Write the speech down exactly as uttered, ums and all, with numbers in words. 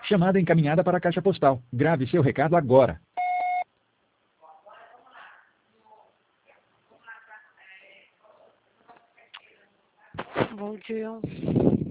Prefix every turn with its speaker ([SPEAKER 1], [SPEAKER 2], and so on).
[SPEAKER 1] Chamada encaminhada para a caixa postal. Grave seu recado agora.
[SPEAKER 2] Bom dia.